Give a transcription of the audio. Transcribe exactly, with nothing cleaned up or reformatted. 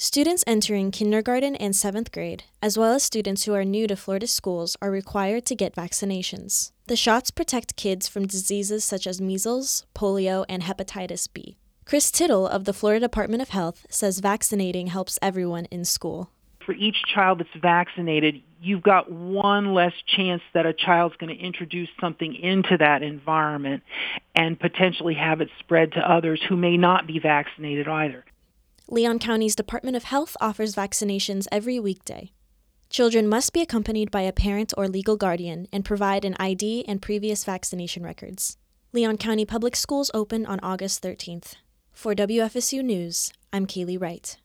Students entering kindergarten and seventh grade, as well as students who are new to Florida schools, are required to get vaccinations. The shots protect kids from diseases such as measles, polio, and hepatitis B. Chris Tittle of the Florida Department of Health says vaccinating helps everyone in school. For each child that's vaccinated, you've got one less chance that a child's going to introduce something into that environment and potentially have it spread to others who may not be vaccinated either. Leon County's Department of Health offers vaccinations every weekday. Children must be accompanied by a parent or legal guardian and provide an I D and previous vaccination records. Leon County Public Schools open on August thirteenth. For W F S U News, I'm Kaylee Wright.